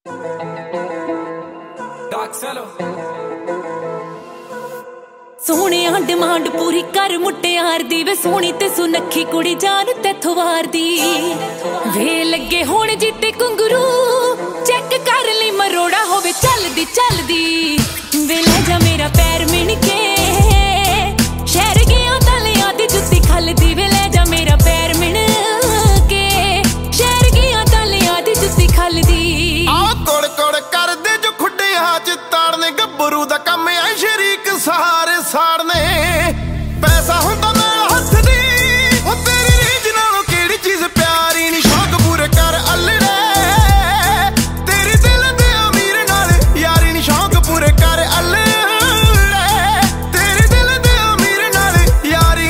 सोहणिया demand पूरी कर मुटियार दी वे सोहनी ते सुनखी कुड़ी जान तैथों वार दी वे लगे होण जिते घुंगरू चेक कर ली मरोड़ा होवे चलदी चलदी वे ले जा मेरा पैर मिण के शहर गया तलियां दी जुत्ती खलदी वे ले जा मेरा पैर मिण के शहर गया तलियां दी जुत्ती खलदी आ कोड़ कोड़ कर दे जो खुड्डे हाथ ताड़ने गब्बरू दा कम है शरीक सहारे साड़ने पैसा हुंदा मेरा हथ दी ओ तेरी रीझ नालों केड़ी चीज प्यारी नी शौक पूरे कर अल्लड़े तेरी दिल दे अमीर नाल यारी नी शौक पूरे कर अल्लड़े तेरी दिल दे अमीर नाल यारी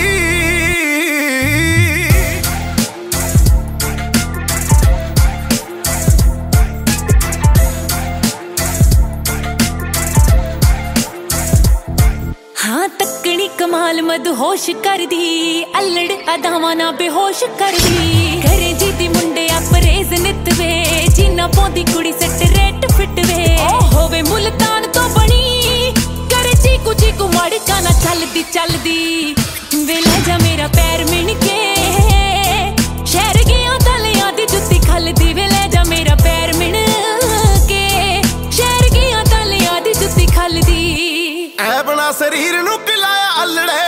हाँ तकनी कमाल मदहोश कर दी अल्लड़ अदावां ना बेहोश कर दी घरे जीती मुंडे अपरेज नित वे जीना पौंदी कुड़ी सट रेट फिट वे होवे मुल्तान तो बनी करे चीकू चीकू मड़का ना चलदी चलदी वे ले जा मेरा पैर मिण के शहर गया तलियां दी जुत्ती खलदी वे ले जा मेरा पैर मिण के शहर गया तलियां दी जुत्ती खलदी ऐ बना शरीर नू किलाया अल्लड़े